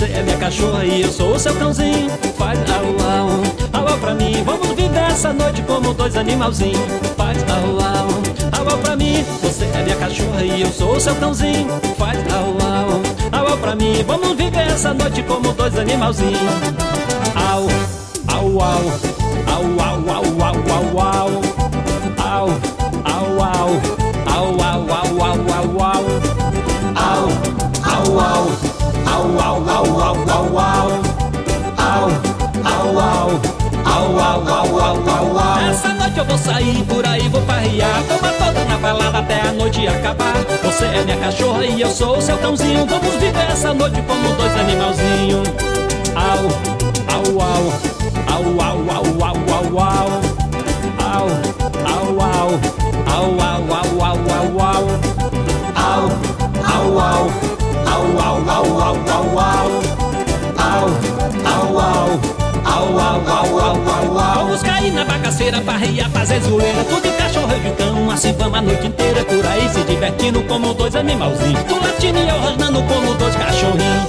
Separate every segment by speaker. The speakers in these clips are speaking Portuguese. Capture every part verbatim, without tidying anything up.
Speaker 1: Você é minha cachorra e eu sou o seu cãozinho. Faz au au, au au pra mim. Vamos viver essa noite como dois animalzinhos. Faz au au, au au pra mim. Você é minha cachorra e eu sou o seu cãozinho. Faz au au, au au pra mim. Vamos viver essa noite como dois animalzinhos. Au, au au, au au au au au au. Au, au au, au au au au au au. Au, au au, au au au au au au. Au, au au, au au au au au au. Essa noite eu vou sair por aí, vou farrear, tomar toda na balada até a noite acabar. Você é minha cachorra e eu sou o seu cãozinho. Vamos viver essa noite como dois animalzinhos. Au, au au, au au au au au au. Au, au au, au au au au au au. Au, au au, au au au au au au. Au, au au, au au au au au au. Vamos cair na bagaceira, farrear, fazer zoeira, tudo de cachorro e de cão, assim vamos a noite inteira por aí se divertindo como dois animalzinhos. Tu latindo e eu rosnando como dois cachorrinhos.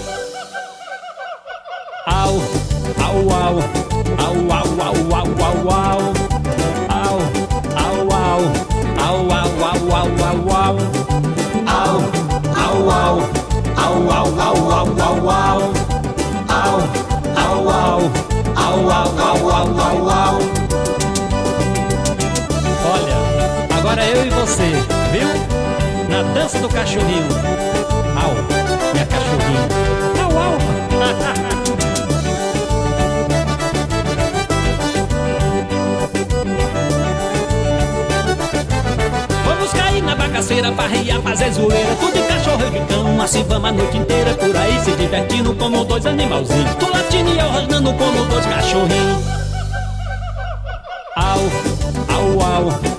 Speaker 1: Au, au au, au au au au au au. Au, au au, au au au au au au. Au, au au, au au au au au au. Au, au au, au au au au au au. Olha, agora eu e você, viu? Na dança do cachorrinho. Au, minha cachorrinha. Au, au. Vamos cair na bagaceira, farrear, fazer zoeira, tudo de cachorro e de cão, assim vamos a noite inteira por aí se divertindo como dois animalzinhos. Tu latindo e eu rosnando como dois cachorrinhos. Au, au, au.